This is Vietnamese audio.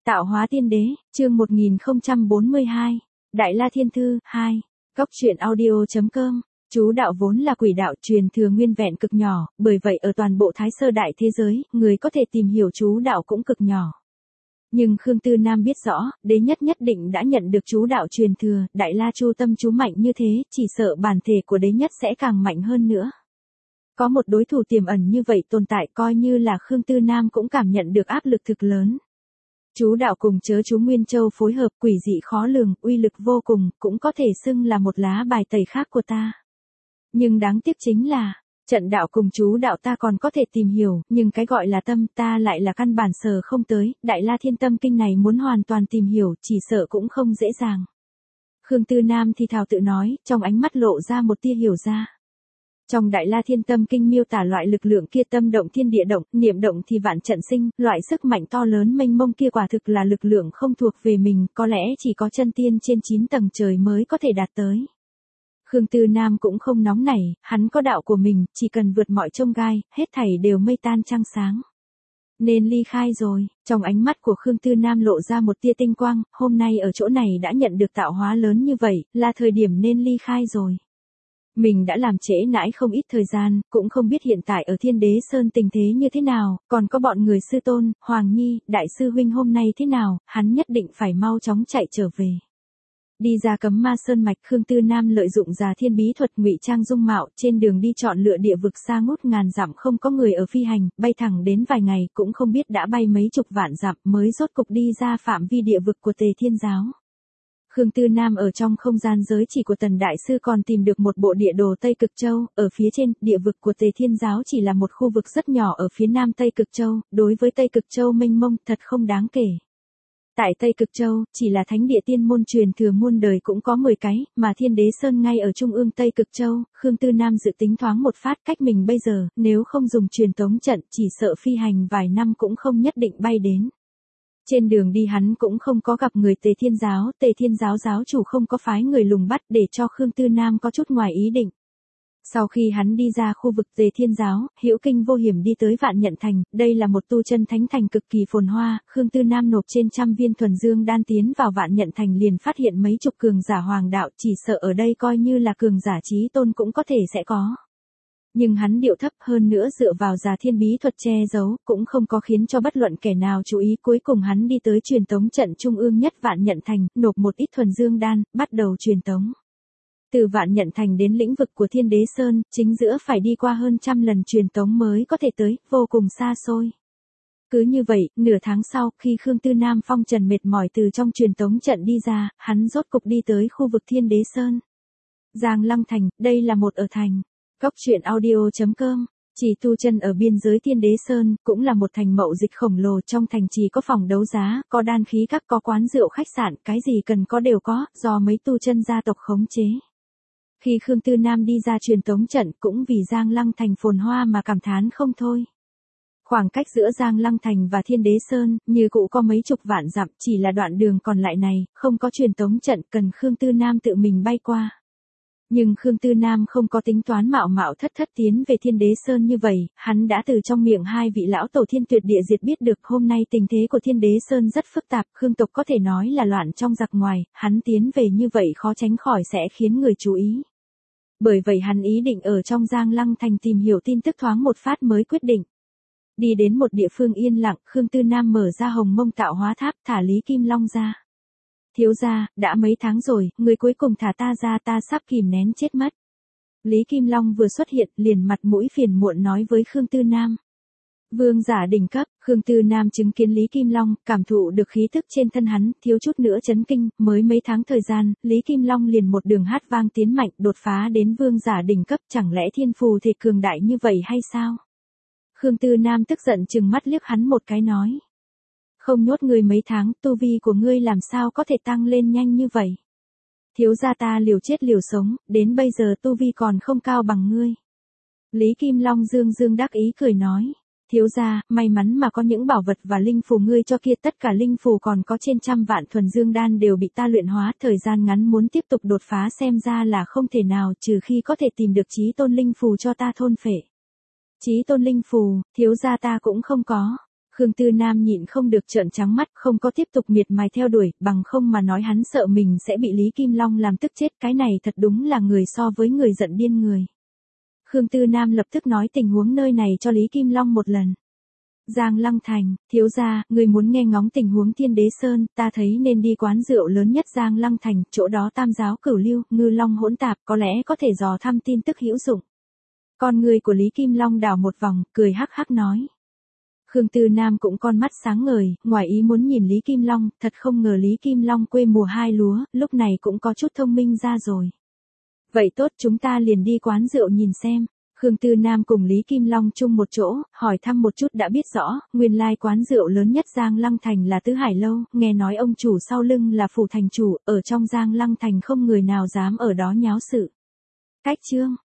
Tạo hóa tiên đế, chương 1042. Đại La Thiên Thư, 2. Góc truyện audio.com. Chú đạo vốn là quỷ đạo truyền thừa nguyên vẹn cực nhỏ, bởi vậy ở toàn bộ Thái Sơ Đại thế giới, người có thể tìm hiểu chú đạo cũng cực nhỏ. Nhưng Khương Tư Nam biết rõ, đế nhất nhất định đã nhận được chú đạo truyền thừa, Đại La Chu tâm chú mạnh như thế, chỉ sợ bản thể của đế nhất sẽ càng mạnh hơn nữa. Có một đối thủ tiềm ẩn như vậy tồn tại, coi như là Khương Tư Nam cũng cảm nhận được áp lực thực lớn. Chú đạo cùng chớ chú Nguyên Châu phối hợp quỷ dị khó lường, uy lực vô cùng, cũng có thể xưng là một lá bài tẩy khác của ta. Nhưng đáng tiếc chính là, trận đạo cùng chú đạo ta còn có thể tìm hiểu, nhưng cái gọi là tâm ta lại là căn bản sờ không tới, Đại La Thiên Tâm Kinh này muốn hoàn toàn tìm hiểu, chỉ sợ cũng không dễ dàng. Khương Tư Nam thì thào tự nói, trong ánh mắt lộ ra một tia hiểu ra. Trong Đại La Thiên Tâm Kinh miêu tả loại lực lượng kia, tâm động thiên địa động, niệm động thì vạn trận sinh, loại sức mạnh to lớn mênh mông kia quả thực là lực lượng không thuộc về mình, có lẽ chỉ có chân tiên trên 9 tầng trời mới có thể đạt tới. Khương Tư Nam cũng không nóng nảy, hắn có đạo của mình, chỉ cần vượt mọi chông gai, hết thảy đều mây tan trăng sáng. Nên ly khai rồi, trong ánh mắt của Khương Tư Nam lộ ra một tia tinh quang, hôm nay ở chỗ này đã nhận được tạo hóa lớn như vậy, là thời điểm nên ly khai rồi. Mình đã làm trễ nãi không ít thời gian, cũng không biết hiện tại ở Thiên Đế Sơn tình thế như thế nào, còn có bọn người sư tôn, Hoàng Nhi, Đại sư huynh hôm nay thế nào, hắn nhất định phải mau chóng chạy trở về. Đi ra Cấm Ma Sơn mạch, Khương Tư Nam lợi dụng Già Thiên bí thuật ngụy trang dung mạo, trên đường đi chọn lựa địa vực xa ngút ngàn dặm không có người ở phi hành, bay thẳng đến vài ngày, cũng không biết đã bay mấy chục vạn dặm mới rốt cục đi ra phạm vi địa vực của Tề Thiên Giáo. Khương Tư Nam ở trong không gian giới chỉ của Tần Đại Sư còn tìm được một bộ địa đồ Tây Cực Châu, ở phía trên, địa vực của Tề Thiên Giáo chỉ là một khu vực rất nhỏ ở phía nam Tây Cực Châu, đối với Tây Cực Châu mênh mông, thật không đáng kể. Tại Tây Cực Châu, chỉ là thánh địa tiên môn truyền thừa muôn đời cũng có 10 cái, mà Thiên Đế Sơn ngay ở trung ương Tây Cực Châu, Khương Tư Nam dự tính thoáng một phát cách mình bây giờ, nếu không dùng truyền tống trận, chỉ sợ phi hành vài năm cũng không nhất định bay đến. Trên đường đi hắn cũng không có gặp người Tề Thiên Giáo giáo chủ không có phái người lùng bắt để cho Khương Tư Nam có chút ngoài ý định. Sau khi hắn đi ra khu vực Tề Thiên Giáo, hữu kinh vô hiểm đi tới Vạn Nhận Thành, đây là một tu chân thánh thành cực kỳ phồn hoa, Khương Tư Nam nộp trên 100 viên thuần dương đan tiến vào Vạn Nhận Thành liền phát hiện mấy chục cường giả hoàng đạo, chỉ sợ ở đây coi như là cường giả chí tôn cũng có thể sẽ có. Nhưng hắn điệu thấp hơn nữa dựa vào Già Thiên bí thuật che giấu, cũng không có khiến cho bất luận kẻ nào chú ý, cuối cùng hắn đi tới truyền tống trận trung ương nhất Vạn Nhận Thành, nộp một ít thuần dương đan, bắt đầu truyền tống. Từ Vạn Nhận Thành đến lĩnh vực của Thiên Đế Sơn, chính giữa phải đi qua hơn 100 lần truyền tống mới có thể tới, vô cùng xa xôi. Cứ như vậy, nửa tháng sau, khi Khương Tư Nam phong trần mệt mỏi từ trong truyền tống trận đi ra, hắn rốt cục đi tới khu vực Thiên Đế Sơn. Giang Lăng Thành, đây là một ở thành. Góc truyện audio.com. Chỉ tu chân ở biên giới Thiên Đế Sơn, cũng là một thành mậu dịch khổng lồ, trong thành trì có phòng đấu giá, có đan khí các, có quán rượu khách sạn, cái gì cần có đều có, do mấy tu chân gia tộc khống chế. Khi Khương Tư Nam đi ra truyền tống trận, cũng vì Giang Lăng Thành phồn hoa mà cảm thán không thôi. Khoảng cách giữa Giang Lăng Thành và Thiên Đế Sơn, như cũ có mấy chục vạn dặm, chỉ là đoạn đường còn lại này, không có truyền tống trận, cần Khương Tư Nam tự mình bay qua. Nhưng Khương Tư Nam không có tính toán mạo mạo thất thất tiến về Thiên Đế Sơn như vậy, hắn đã từ trong miệng hai vị lão tổ Thiên Tuyệt Địa Diệt biết được hôm nay tình thế của Thiên Đế Sơn rất phức tạp, Khương tộc có thể nói là loạn trong giặc ngoài, hắn tiến về như vậy khó tránh khỏi sẽ khiến người chú ý. Bởi vậy hắn ý định ở trong Giang Lăng Thành tìm hiểu tin tức thoáng một phát mới quyết định. Đi đến một địa phương yên lặng, Khương Tư Nam mở ra Hồng Mông Tạo Hóa Tháp, thả Lý Kim Long ra. Thiếu gia, đã mấy tháng rồi, người cuối cùng thả ta ra, ta sắp kìm nén chết mất. Lý Kim Long vừa xuất hiện, liền mặt mũi phiền muộn nói với Khương Tư Nam. Vương giả đỉnh cấp, Khương Tư Nam chứng kiến Lý Kim Long, cảm thụ được khí thức trên thân hắn, thiếu chút nữa chấn kinh, mới mấy tháng thời gian, Lý Kim Long liền một đường hát vang tiến mạnh, đột phá đến vương giả đỉnh cấp, chẳng lẽ thiên phù thể cường đại như vậy hay sao? Khương Tư Nam tức giận trừng mắt liếc hắn một cái nói. Không nhốt ngươi mấy tháng, tu vi của ngươi làm sao có thể tăng lên nhanh như vậy? Thiếu gia ta liều chết liều sống, đến bây giờ tu vi còn không cao bằng ngươi. Lý Kim Long dương dương đắc ý cười nói. Thiếu gia, may mắn mà có những bảo vật và linh phù ngươi cho kia, tất cả linh phù còn có trên 100 vạn thuần dương đan đều bị ta luyện hóa, thời gian ngắn muốn tiếp tục đột phá xem ra là không thể nào, trừ khi có thể tìm được chí tôn linh phù cho ta thôn phệ. Chí tôn linh phù, thiếu gia ta cũng không có. Khương Tư Nam nhịn không được trợn trắng mắt, không có tiếp tục miệt mài theo đuổi, bằng không mà nói hắn sợ mình sẽ bị Lý Kim Long làm tức chết, cái này thật đúng là người so với người giận điên người. Khương Tư Nam lập tức nói tình huống nơi này cho Lý Kim Long một lần. Giang Lăng Thành, thiếu gia, người muốn nghe ngóng tình huống Thiên Đế Sơn, ta thấy nên đi quán rượu lớn nhất Giang Lăng Thành, chỗ đó tam giáo cửu lưu, ngư long hỗn tạp, có lẽ có thể dò thăm tin tức hữu dụng. Con người của Lý Kim Long đảo một vòng, cười hắc hắc nói. Khương Tư Nam cũng con mắt sáng ngời, ngoài ý muốn nhìn Lý Kim Long, thật không ngờ Lý Kim Long quê mùa 2 lúa, lúc này cũng có chút thông minh ra rồi. Vậy tốt, chúng ta liền đi quán rượu nhìn xem. Khương Tư Nam cùng Lý Kim Long chung một chỗ, hỏi thăm một chút đã biết rõ, nguyên lai quán rượu lớn nhất Giang Lăng Thành là Tứ Hải Lâu, nghe nói ông chủ sau lưng là phủ thành chủ, ở trong Giang Lăng Thành không người nào dám ở đó nháo sự. Cách chương